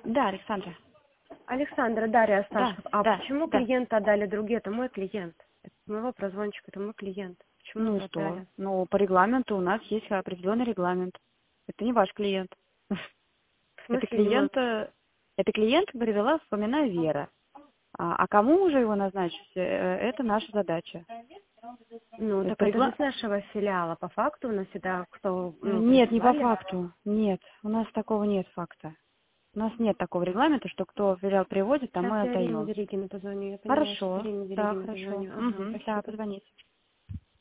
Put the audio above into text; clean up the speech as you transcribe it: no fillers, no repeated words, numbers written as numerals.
Да, Александра. Александра, Дарья Да, Асташев. А да, почему да. клиента отдали другие? Это мой клиент. Это моего прозвончика, это мой клиент. Почему Ну и вы что? отдали? Ну, по регламенту у нас есть определенный регламент. Это не ваш клиент. В Это смысле не мой? это клиент привела вспоминая Вера. А кому уже его назначить, это наша задача. Ну, Это так это же с нашего филиала. По факту у нас всегда кто, Нет, не по присылали. факту. Нет, у нас такого нет факта. У нас нет такого регламента, что кто филиал приводит, тому Сейчас и я Ирине отдаем. Веригину позвоню. Я поняла, сейчас Хорошо, Ирине да, Веригину хорошо. позвоню. Ага, Да, спасибо. позвоните.